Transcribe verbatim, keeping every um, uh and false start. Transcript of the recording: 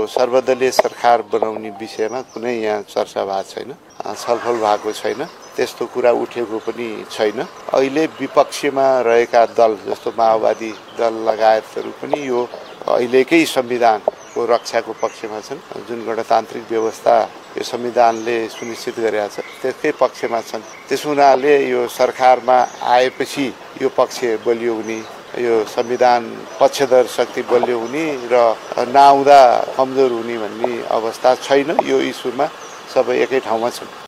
सर्वदलीय सरकार बनाउने विषयमा कुनै यहाँ चर्चा भएको छैन, छलफल भएको छैन, त्यस्तो कुरा उठेको पनि छैन। अहिले विपक्षमा रहेका दल जस्तो माओवादी दल लगायतहरू पनि यो अहिलेकै संविधानको रक्षाको पक्षमा छन्, जुन गणतान्त्रिक व्यवस्था यो संविधानले सुनिश्चित गरेका छ त्यसकै पक्षमा छन्। त्यसो हुनाले यो सरकारमा आएपछि यो पक्ष बलियो हुने, यो संविधान पक्षधर शक्ति बलियो हुने र नआउँदा कमजोर हुने भन्ने अवस्था छैन। यो इस्युमा सबै एकै ठाउँमा छन्।